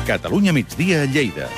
Catalunya migdia, Lleida.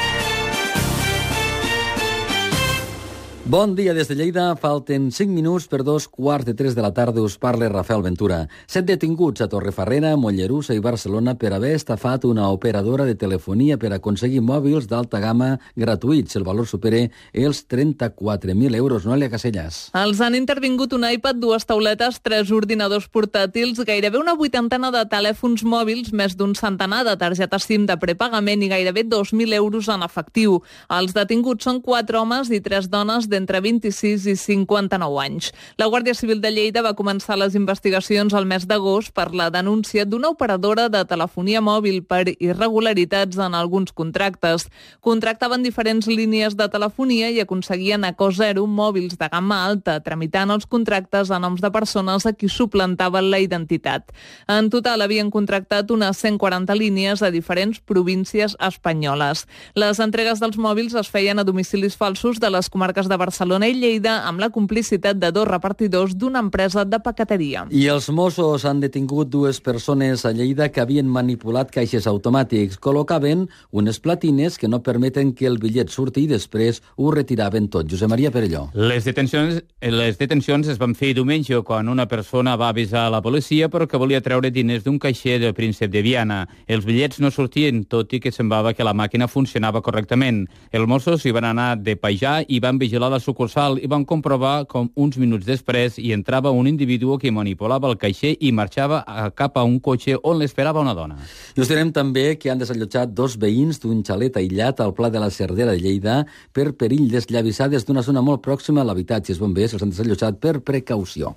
Bon dia des de Lleida. Falten 5 minuts per 2:15 de la tarda. Us parla Rafael Ventura. 7 detinguts a Torrefarrera, Mollerussa i Barcelona per haver estafat una operadora de telefonia per aconseguir mòbils d'alta gamma gratuïts. El valor supera els 34.000 euros. Noelia Casellas. Els han intervingut un iPad, 2 tauletes, 3 ordinadors portàtils, gairebé una 80 de telèfons mòbils, més d'un centenar de targetes SIM de prepagament i gairebé 2.000 euros en efectiu. Els detinguts són 4 homes i 3 dones d'entre 26 i 59 anys. La Guàrdia Civil de Lleida va començar les investigacions al mes d'agost per la denúncia d'una operadora de telefonia mòbil per irregularitats en alguns contractes. Contractaven diferents línies de telefonia i aconseguien a cost zero mòbils de gamma alta, tramitant els contractes a noms de persones a qui suplantaven la identitat. En total havien contractat unes 140 línies a diferents províncies espanyoles. Les entregues dels mòbils es feien a domicilis falsos de les comarques de Barcelona i Lleida amb la complicitat de 2 repartidors d'una empresa de paqueteria. I els Mossos han detingut 2 persones a Lleida que havien manipulat caixers automàtics. Col·locaven unes platines que no permeten que el bitllet surti i després ho retiraven tot. Josep Maria Perelló. Les detencions es van fer diumenge quan una persona va avisar a la policia perquè volia treure diners d'un caixer del Príncep de Viana. Els bitllets no sortien, tot i que semblava que la màquina funcionava correctament. Els Mossos hi van anar de pajar i van vigilar la sucursal i van comprovar com uns minuts després hi entrava un individu que manipulava el caixer i marxava cap a un cotxe on l'esperava una dona. I us direm també que han desallotjat 2 veïns d'un xalet aïllat al Pla de la Cerdera de Lleida per perill d'esllavissades d'una zona molt pròxima a l'habitatge. Els bombers els han desallotjat per precaució.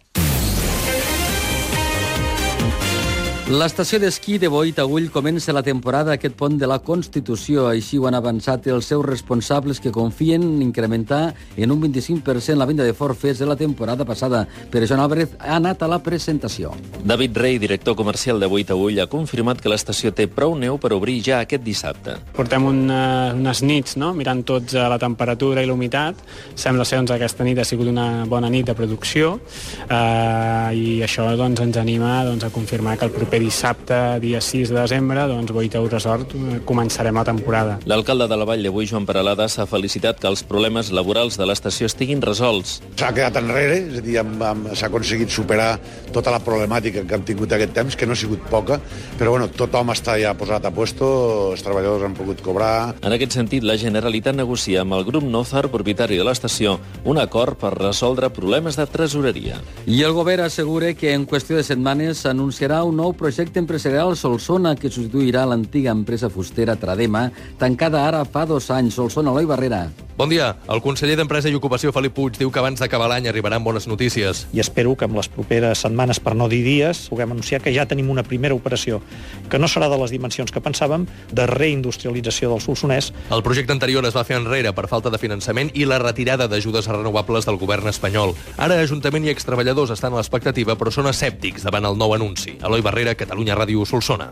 L'estació d'esquí de Boí-Taüll comença la temporada aquest pont de la Constitució. Així ho han avançat els seus responsables, que confien en incrementar en un 25% la venda de forfets de la temporada passada. Per això Álvarez ha anat a la presentació. David Rey, director comercial de Boí-Taüll, ha confirmat que l'estació té prou neu per obrir ja aquest dissabte. Portem unes nits, no?, mirant tots la temperatura i l'humitat. Sembla ser que aquesta nit ha sigut una bona nit de producció i això ens anima a confirmar que el proper dissabte, dia 6 de desembre, Boí-Taüll Resort començarem la temporada. L'alcalde de la Vall de Boí, Joan Peralada, s'ha felicitat que els problemes laborals de l'estació estiguin resolts. S'ha quedat enrere, és a dir, s'ha aconseguit superar tota la problemàtica que hem tingut aquest temps, que no ha sigut poca, però tothom està ja posat a puesto, els treballadors han pogut cobrar. En aquest sentit, la Generalitat negocia amb el grup Nozar, propietari de l'estació, un acord per resoldre problemes de tresoreria. I el govern assegura que en qüestió de setmanes s'anunciarà un nou projecte empresarial Solsona que substituirà l'antiga empresa fustera Tradema, tancada ara fa 2 anys. Solsona, Eloi Barrera. Bon dia. El conseller d'Empresa i Ocupació, Felip Puig, diu que abans d'acabar l'any arribaran bones notícies. I espero que en les properes setmanes, per no dir dies, puguem anunciar que ja tenim una primera operació, que no serà de les dimensions que pensàvem, de reindustrialització del Solsonès. El projecte anterior es va fer enrere per falta de finançament i la retirada d'ajudes a renovables del govern espanyol. Ara Ajuntament i extreballadors estan a l'expectativa, però són escèptics davant el nou anunci. Eloi Barrera, Catalunya Ràdio, Solsona.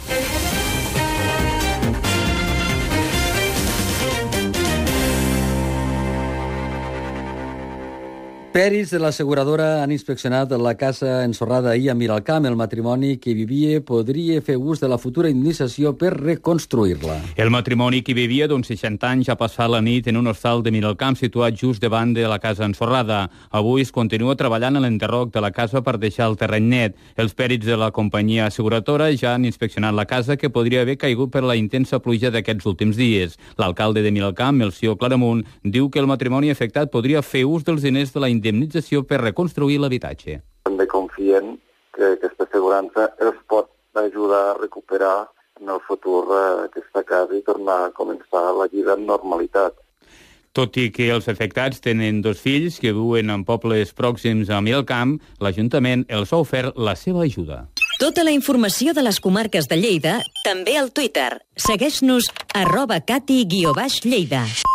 Pèrits de l'asseguradora han inspeccionat la casa ensorrada ahir a Miralcamp. El matrimoni que vivia podria fer ús de la futura indemnització per reconstruir-la. El matrimoni que vivia d'uns 60 anys ha passat la nit en un hostal de Miralcamp situat just davant de la casa ensorrada. Avui es continua treballant en l'enderroc de la casa per deixar el terreny net. Els pèrits de la companyia asseguradora ja han inspeccionat la casa, que podria haver caigut per la intensa pluja d'aquests últims dies. L'alcalde de Miralcamp, Melcior Claramunt, diu que el matrimoni afectat podria fer ús dels diners de la indemnització per reconstruir l'habitatge. També confien que aquesta assegurança els pot ajudar a recuperar en el futur aquesta casa i tornar a començar la vida en normalitat. Tot i que els afectats tenen 2 fills que viuen en pobles pròxims a Miralcamp, l'Ajuntament els ha ofert la seva ajuda. Tota la informació de les comarques de Lleida, també al Twitter. Segueix-nos @cati_lleida.